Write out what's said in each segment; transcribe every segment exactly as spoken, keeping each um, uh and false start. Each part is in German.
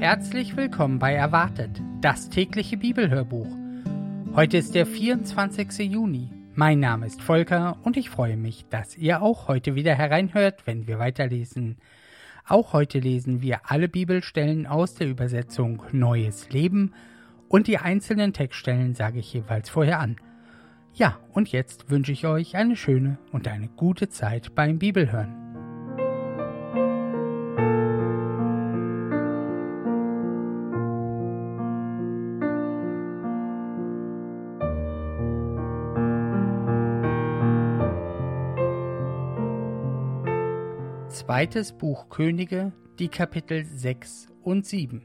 Herzlich willkommen bei Erwartet, das tägliche Bibelhörbuch. Heute ist der vierundzwanzigste Juni. Mein Name ist Volker und ich freue mich, dass ihr auch heute wieder hereinhört, wenn wir weiterlesen. Auch heute lesen wir alle Bibelstellen aus der Übersetzung Neues Leben und die einzelnen Textstellen sage ich jeweils vorher an. Ja, und jetzt wünsche ich euch eine schöne und eine gute Zeit beim Bibelhören. Zweites Buch Könige, die Kapitel sechs und sieben.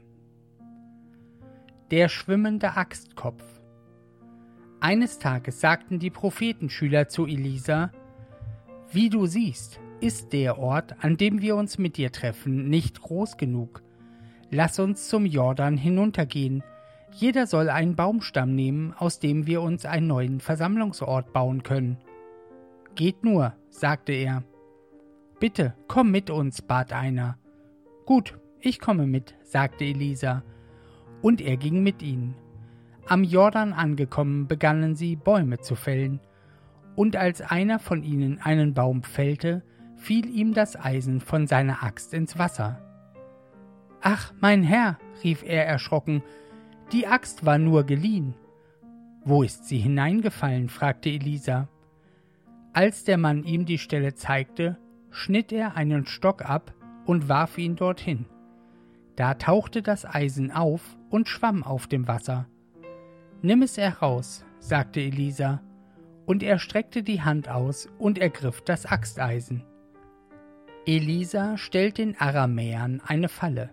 Der schwimmende Axtkopf. Eines Tages sagten die Prophetenschüler zu Elisa: Wie du siehst, ist der Ort, an dem wir uns mit dir treffen, nicht groß genug. Lass uns zum Jordan hinuntergehen. Jeder soll einen Baumstamm nehmen, aus dem wir uns einen neuen Versammlungsort bauen können. Geht nur, sagte er. Bitte, komm mit uns, bat einer. Gut, ich komme mit, sagte Elisa. Und er ging mit ihnen. Am Jordan angekommen, begannen sie, Bäume zu fällen. Und als einer von ihnen einen Baum fällte, fiel ihm das Eisen von seiner Axt ins Wasser. »Ach, mein Herr«, rief er erschrocken, »die Axt war nur geliehen.« »Wo ist sie hineingefallen?« fragte Elisa. Als der Mann ihm die Stelle zeigte, schnitt er einen Stock ab und warf ihn dorthin. Da tauchte das Eisen auf und schwamm auf dem Wasser. »Nimm es heraus«, sagte Elisa, und er streckte die Hand aus und ergriff das Axteisen. Elisa stellt den Aramäern eine Falle.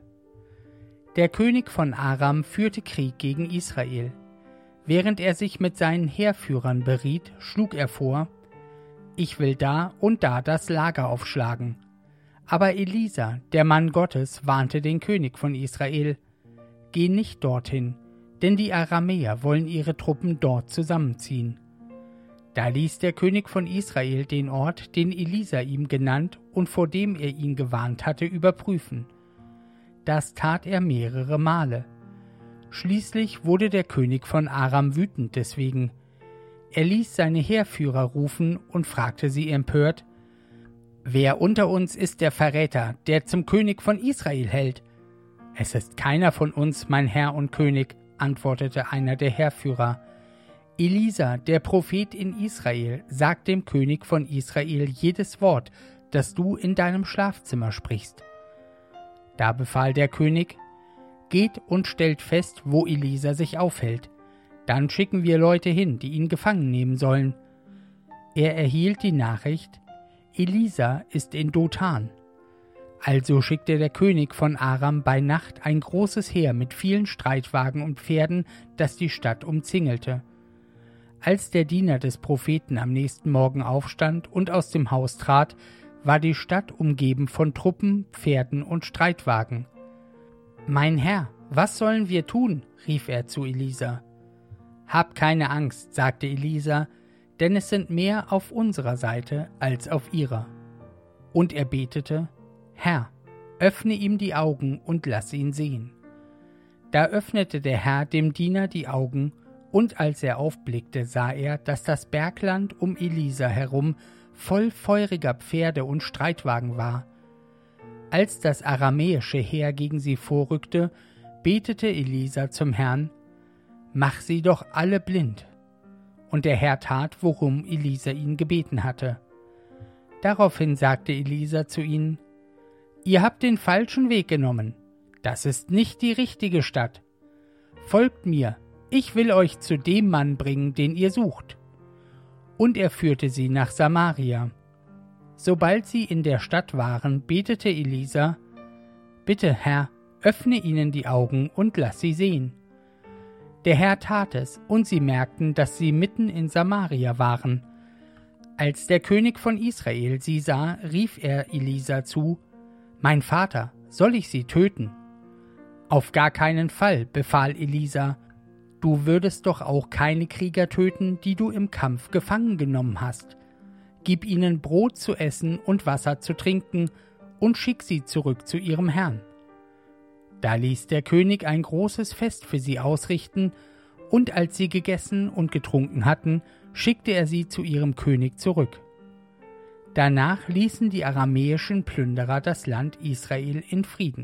Der König von Aram führte Krieg gegen Israel. Während er sich mit seinen Heerführern beriet, schlug er vor: Ich will da und da das Lager aufschlagen. Aber Elisa, der Mann Gottes, warnte den König von Israel: Geh nicht dorthin, denn die Aramäer wollen ihre Truppen dort zusammenziehen. Da ließ der König von Israel den Ort, den Elisa ihm genannt und vor dem er ihn gewarnt hatte, überprüfen. Das tat er mehrere Male. Schließlich wurde der König von Aram wütend deswegen. Er ließ seine Heerführer rufen und fragte sie empört: »Wer unter uns ist der Verräter, der zum König von Israel hält?« »Es ist keiner von uns, mein Herr und König«, antwortete einer der Heerführer. »Elisa, der Prophet in Israel, sagt dem König von Israel jedes Wort, das du in deinem Schlafzimmer sprichst.« Da befahl der König: »Geht und stellt fest, wo Elisa sich aufhält. Dann schicken wir Leute hin, die ihn gefangen nehmen sollen.« Er erhielt die Nachricht: Elisa ist in Dothan. Also schickte der König von Aram bei Nacht ein großes Heer mit vielen Streitwagen und Pferden, das die Stadt umzingelte. Als der Diener des Propheten am nächsten Morgen aufstand und aus dem Haus trat, war die Stadt umgeben von Truppen, Pferden und Streitwagen. »Mein Herr, was sollen wir tun?« rief er zu Elisa. »Hab keine Angst«, sagte Elisa, »denn es sind mehr auf unserer Seite als auf ihrer.« Und er betete: »Herr, öffne ihm die Augen und lass ihn sehen.« Da öffnete der Herr dem Diener die Augen, und als er aufblickte, sah er, dass das Bergland um Elisa herum voll feuriger Pferde und Streitwagen war. Als das aramäische Heer gegen sie vorrückte, betete Elisa zum Herrn: »Mach sie doch alle blind.« Und der Herr tat, worum Elisa ihn gebeten hatte. Daraufhin sagte Elisa zu ihnen: »Ihr habt den falschen Weg genommen. Das ist nicht die richtige Stadt. Folgt mir, ich will euch zu dem Mann bringen, den ihr sucht.« Und er führte sie nach Samaria. Sobald sie in der Stadt waren, betete Elisa: »Bitte, Herr, öffne ihnen die Augen und lass sie sehen.« Der Herr tat es, und sie merkten, dass sie mitten in Samaria waren. Als der König von Israel sie sah, rief er Elisa zu: »Mein Vater, soll ich sie töten?« »Auf gar keinen Fall«, befahl Elisa, »du würdest doch auch keine Krieger töten, die du im Kampf gefangen genommen hast. Gib ihnen Brot zu essen und Wasser zu trinken und schick sie zurück zu ihrem Herrn.« Da ließ der König ein großes Fest für sie ausrichten, und als sie gegessen und getrunken hatten, schickte er sie zu ihrem König zurück. Danach ließen die aramäischen Plünderer das Land Israel in Frieden.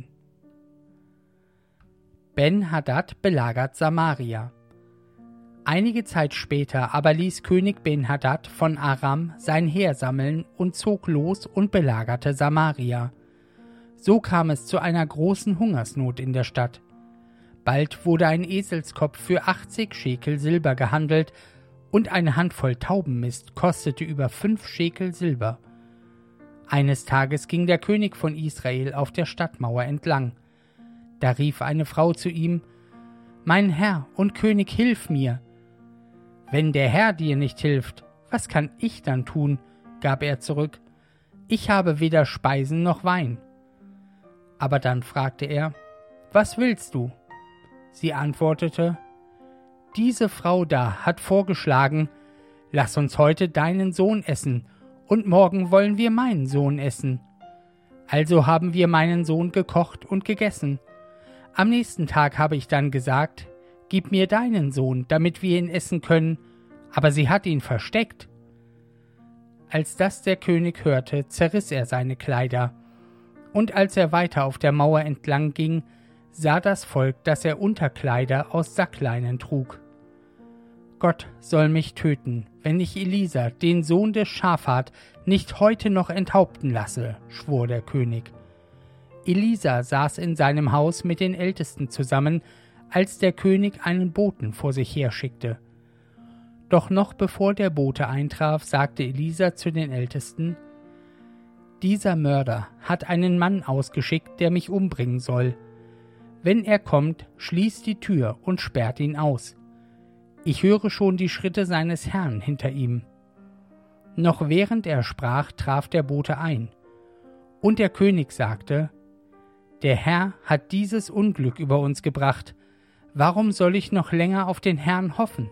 Ben-Hadad belagert Samaria. Einige Zeit später aber ließ König Ben-Hadad von Aram sein Heer sammeln und zog los und belagerte Samaria. So kam es zu einer großen Hungersnot in der Stadt. Bald wurde ein Eselskopf für achtzig Schekel Silber gehandelt und eine Handvoll Taubenmist kostete über fünf Schekel Silber. Eines Tages ging der König von Israel auf der Stadtmauer entlang. Da rief eine Frau zu ihm: »Mein Herr und König, hilf mir!« »Wenn der Herr dir nicht hilft, was kann ich dann tun?« gab er zurück. »Ich habe weder Speisen noch Wein.« Aber dann fragte er: »Was willst du?« Sie antwortete: »Diese Frau da hat vorgeschlagen, lass uns heute deinen Sohn essen, und morgen wollen wir meinen Sohn essen. Also haben wir meinen Sohn gekocht und gegessen. Am nächsten Tag habe ich dann gesagt: Gib mir deinen Sohn, damit wir ihn essen können, aber sie hat ihn versteckt.« Als das der König hörte, zerriss er seine Kleider, und als er weiter auf der Mauer entlang ging, sah das Volk, dass er Unterkleider aus Sackleinen trug. »Gott soll mich töten, wenn ich Elisa, den Sohn des Schafat, nicht heute noch enthaupten lasse«, schwor der König. Elisa saß in seinem Haus mit den Ältesten zusammen, als der König einen Boten vor sich herschickte. Doch noch bevor der Bote eintraf, sagte Elisa zu den Ältesten: »Dieser Mörder hat einen Mann ausgeschickt, der mich umbringen soll. Wenn er kommt, schließt die Tür und sperrt ihn aus. Ich höre schon die Schritte seines Herrn hinter ihm.« Noch während er sprach, traf der Bote ein. Und der König sagte: »Der Herr hat dieses Unglück über uns gebracht. Warum soll ich noch länger auf den Herrn hoffen?«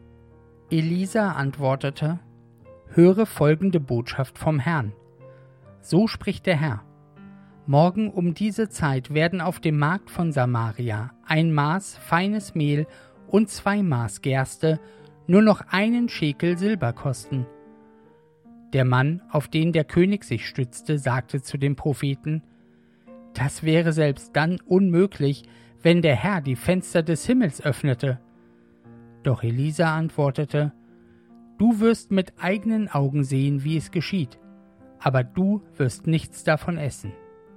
Elisa antwortete: »Höre folgende Botschaft vom Herrn. So spricht der Herr: Morgen um diese Zeit werden auf dem Markt von Samaria ein Maß feines Mehl und zwei Maß Gerste nur noch einen Schekel Silber kosten.« Der Mann, auf den der König sich stützte, sagte zu dem Propheten: »Das wäre selbst dann unmöglich, wenn der Herr die Fenster des Himmels öffnete.« Doch Elisa antwortete: »Du wirst mit eigenen Augen sehen, wie es geschieht, aber du wirst nichts davon essen.«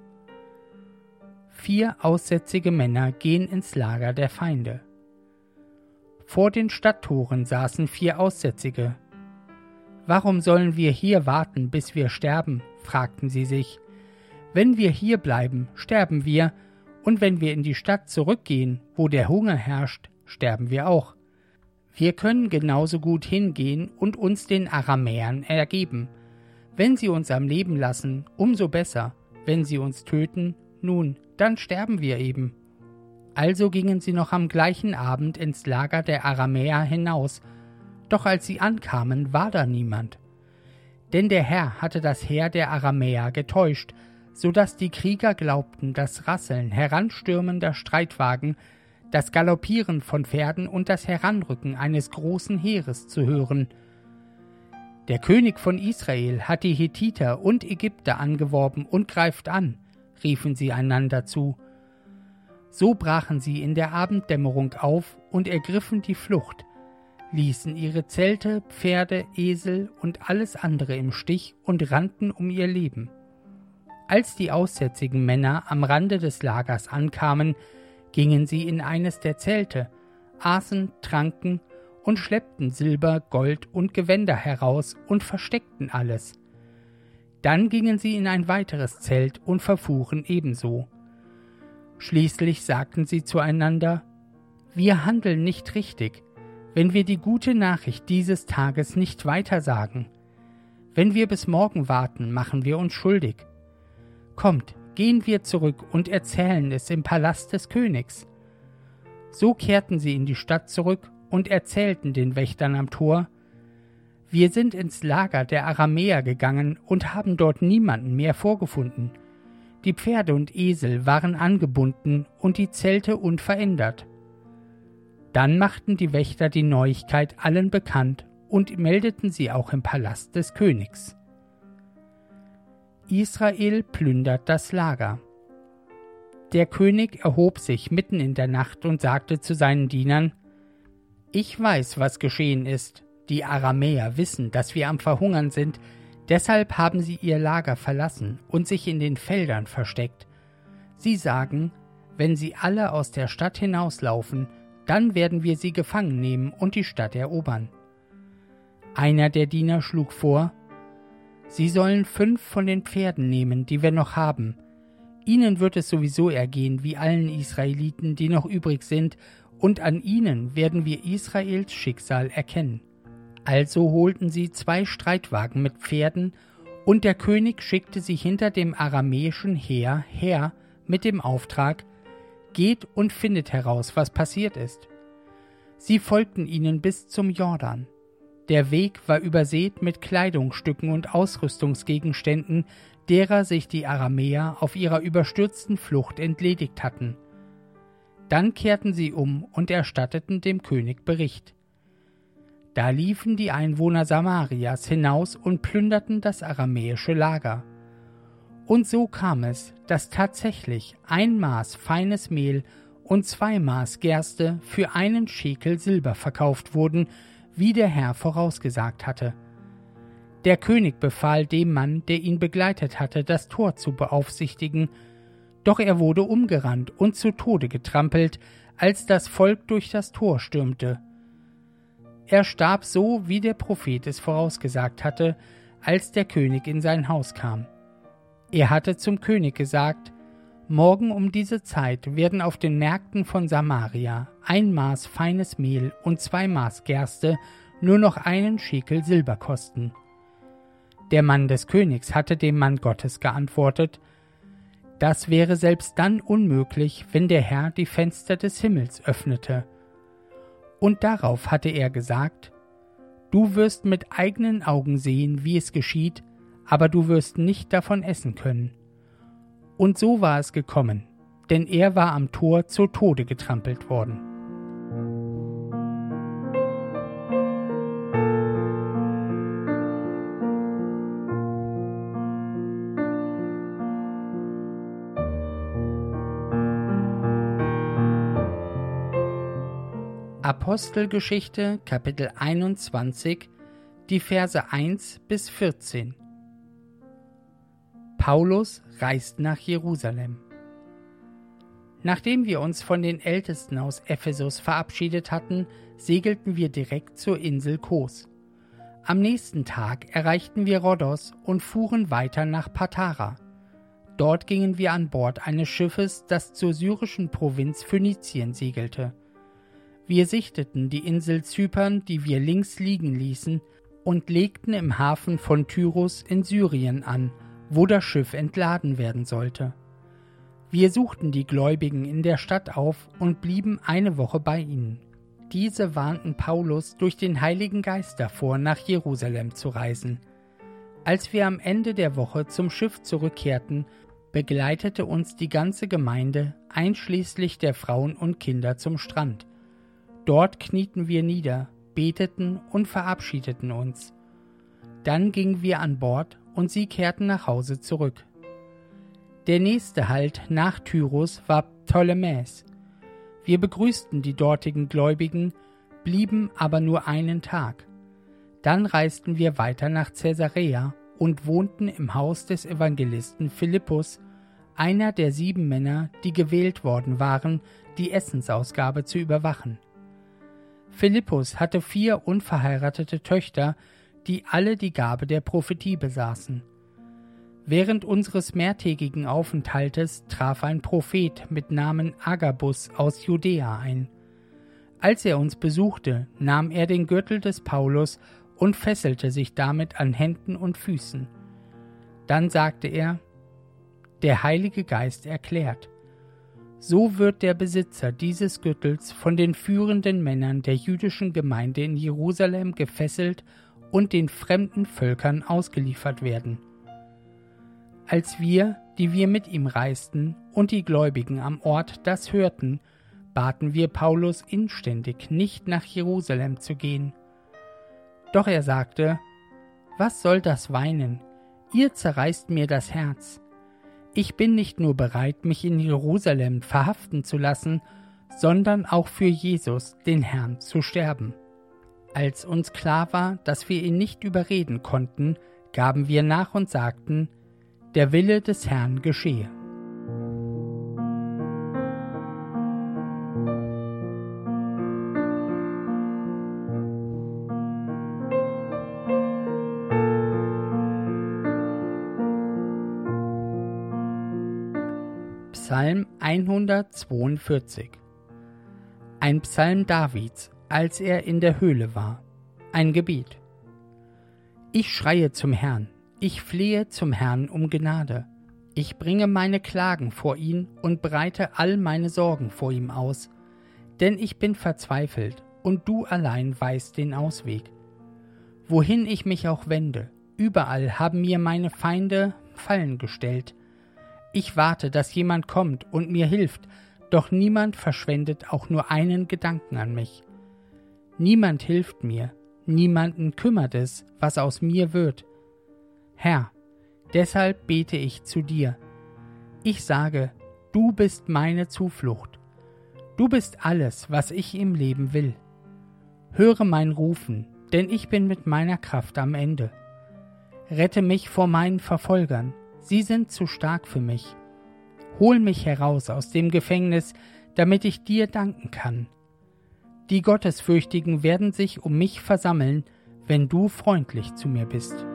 Vier aussätzige Männer gehen ins Lager der Feinde. Vor den Stadttoren saßen vier Aussätzige. »Warum sollen wir hier warten, bis wir sterben?« fragten sie sich. »Wenn wir hier bleiben, sterben wir, und wenn wir in die Stadt zurückgehen, wo der Hunger herrscht, sterben wir auch. Wir können genauso gut hingehen und uns den Aramäern ergeben. Wenn sie uns am Leben lassen, umso besser. Wenn sie uns töten, nun, dann sterben wir eben.« Also gingen sie noch am gleichen Abend ins Lager der Aramäer hinaus, doch als sie ankamen, war da niemand. Denn der Herr hatte das Heer der Aramäer getäuscht, so dass die Krieger glaubten, das Rasseln heranstürmender Streitwagen, das Galoppieren von Pferden und das Heranrücken eines großen Heeres zu hören. »Der König von Israel hat die Hethiter und Ägypter angeworben und greift an«, riefen sie einander zu. So brachen sie in der Abenddämmerung auf und ergriffen die Flucht, ließen ihre Zelte, Pferde, Esel und alles andere im Stich und rannten um ihr Leben. Als die aussätzigen Männer am Rande des Lagers ankamen, gingen sie in eines der Zelte, aßen, tranken und schleppten Silber, Gold und Gewänder heraus und versteckten alles. Dann gingen sie in ein weiteres Zelt und verfuhren ebenso. Schließlich sagten sie zueinander: »Wir handeln nicht richtig, wenn wir die gute Nachricht dieses Tages nicht weitersagen. Wenn wir bis morgen warten, machen wir uns schuldig. Kommt, gehen wir zurück und erzählen es im Palast des Königs.« So kehrten sie in die Stadt zurück und erzählten den Wächtern am Tor: »Wir sind ins Lager der Aramäer gegangen und haben dort niemanden mehr vorgefunden. Die Pferde und Esel waren angebunden und die Zelte unverändert. Dann machten die Wächter die Neuigkeit allen bekannt und meldeten sie auch im Palast des Königs. Israel plündert das Lager. Der König erhob sich mitten in der Nacht und sagte zu seinen Dienern: Ich weiß, was geschehen ist. Die Aramäer wissen, dass wir am Verhungern sind, deshalb haben sie ihr Lager verlassen und sich in den Feldern versteckt. Sie sagen, wenn sie alle aus der Stadt hinauslaufen, dann werden wir sie gefangen nehmen und die Stadt erobern. Einer der Diener schlug vor: Sie sollen fünf von den Pferden nehmen, die wir noch haben. Ihnen wird es sowieso ergehen wie allen Israeliten, die noch übrig sind, und an ihnen werden wir Israels Schicksal erkennen. Also holten sie zwei Streitwagen mit Pferden, und der König schickte sie hinter dem aramäischen Heer her mit dem Auftrag: Geht und findet heraus, was passiert ist. Sie folgten ihnen bis zum Jordan. Der Weg war übersät mit Kleidungsstücken und Ausrüstungsgegenständen, derer sich die Aramäer auf ihrer überstürzten Flucht entledigt hatten. Dann kehrten sie um und erstatteten dem König Bericht. Da liefen die Einwohner Samarias hinaus und plünderten das aramäische Lager. Und so kam es, dass tatsächlich ein Maß feines Mehl und zwei Maß Gerste für einen Schekel Silber verkauft wurden, wie der Herr vorausgesagt hatte. Der König befahl dem Mann, der ihn begleitet hatte, das Tor zu beaufsichtigen, doch er wurde umgerannt und zu Tode getrampelt, als das Volk durch das Tor stürmte. Er starb so, wie der Prophet es vorausgesagt hatte, als der König in sein Haus kam. Er hatte zum König gesagt: Morgen um diese Zeit werden auf den Märkten von Samaria ein Maß feines Mehl und zwei Maß Gerste nur noch einen Schekel Silber kosten. Der Mann des Königs hatte dem Mann Gottes geantwortet: Das wäre selbst dann unmöglich, wenn der Herr die Fenster des Himmels öffnete. Und darauf hatte er gesagt: Du wirst mit eigenen Augen sehen, wie es geschieht, aber du wirst nicht davon essen können. Und so war es gekommen, denn er war am Tor zu Tode getrampelt worden. Apostelgeschichte, Kapitel einundzwanzig, die Verse eins bis vierzehn. Paulus reist nach Jerusalem. Nachdem wir uns von den Ältesten aus Ephesus verabschiedet hatten, segelten wir direkt zur Insel Kos. Am nächsten Tag erreichten wir Rhodos und fuhren weiter nach Patara. Dort gingen wir an Bord eines Schiffes, das zur syrischen Provinz Phönizien segelte. Wir sichteten die Insel Zypern, die wir links liegen ließen, und legten im Hafen von Tyros in Syrien an, wo das Schiff entladen werden sollte. Wir suchten die Gläubigen in der Stadt auf und blieben eine Woche bei ihnen. Diese warnten Paulus durch den Heiligen Geist davor, nach Jerusalem zu reisen. Als wir am Ende der Woche zum Schiff zurückkehrten, begleitete uns die ganze Gemeinde, einschließlich der Frauen und Kinder, zum Strand. Dort knieten wir nieder, beteten und verabschiedeten uns. Dann gingen wir an Bord und sie kehrten nach Hause zurück. Der nächste Halt nach Tyros war Ptolemäs. Wir begrüßten die dortigen Gläubigen, blieben aber nur einen Tag. Dann reisten wir weiter nach Caesarea und wohnten im Haus des Evangelisten Philippus, einer der sieben Männer, die gewählt worden waren, die Essensausgabe zu überwachen. Philippus hatte vier unverheiratete Töchter, die alle die Gabe der Prophetie besaßen. Während unseres mehrtägigen Aufenthaltes traf ein Prophet mit Namen Agabus aus Judäa ein. Als er uns besuchte, nahm er den Gürtel des Paulus und fesselte sich damit an Händen und Füßen. Dann sagte er: Der Heilige Geist erklärt: So wird der Besitzer dieses Gürtels von den führenden Männern der jüdischen Gemeinde in Jerusalem gefesselt und den fremden Völkern ausgeliefert werden. Als wir, die wir mit ihm reisten, und die Gläubigen am Ort das hörten, baten wir Paulus inständig, nicht nach Jerusalem zu gehen. Doch er sagte: Was soll das Weinen? Ihr zerreißt mir das Herz. Ich bin nicht nur bereit, mich in Jerusalem verhaften zu lassen, sondern auch für Jesus, den Herrn, zu sterben. Als uns klar war, dass wir ihn nicht überreden konnten, gaben wir nach und sagten: Der Wille des Herrn geschehe. Psalm hundertzweiundvierzig. Ein Psalm Davids, als er in der Höhle war. Ein Gebet. Ich schreie zum Herrn, ich flehe zum Herrn um Gnade. Ich bringe meine Klagen vor ihn und breite all meine Sorgen vor ihm aus. Denn ich bin verzweifelt, und du allein weißt den Ausweg. Wohin ich mich auch wende, überall haben mir meine Feinde Fallen gestellt. Ich warte, dass jemand kommt und mir hilft, doch niemand verschwendet auch nur einen Gedanken an mich. Niemand hilft mir, niemanden kümmert es, was aus mir wird. Herr, deshalb bete ich zu dir. Ich sage, du bist meine Zuflucht. Du bist alles, was ich im Leben will. Höre mein Rufen, denn ich bin mit meiner Kraft am Ende. Rette mich vor meinen Verfolgern. Sie sind zu stark für mich. Hol mich heraus aus dem Gefängnis, damit ich dir danken kann. Die Gottesfürchtigen werden sich um mich versammeln, wenn du freundlich zu mir bist.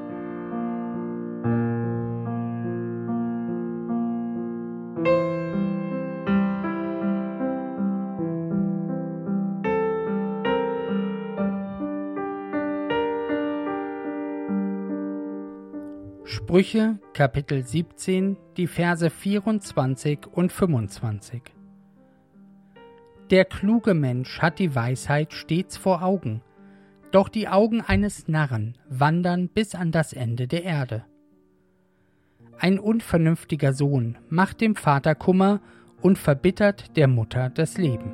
Sprüche, Kapitel siebzehn, die Verse vierundzwanzig und fünfundzwanzig. Der kluge Mensch hat die Weisheit stets vor Augen, doch die Augen eines Narren wandern bis an das Ende der Erde. Ein unvernünftiger Sohn macht dem Vater Kummer und verbittert der Mutter das Leben.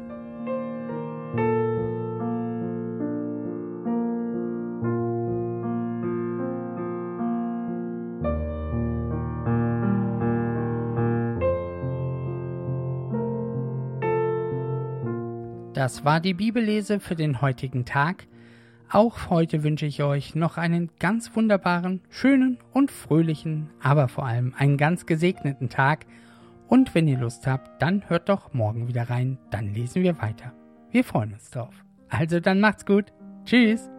Das war die Bibellese für den heutigen Tag. Auch heute wünsche ich euch noch einen ganz wunderbaren, schönen und fröhlichen, aber vor allem einen ganz gesegneten Tag. Und wenn ihr Lust habt, dann hört doch morgen wieder rein, dann lesen wir weiter. Wir freuen uns drauf. Also dann macht's gut. Tschüss.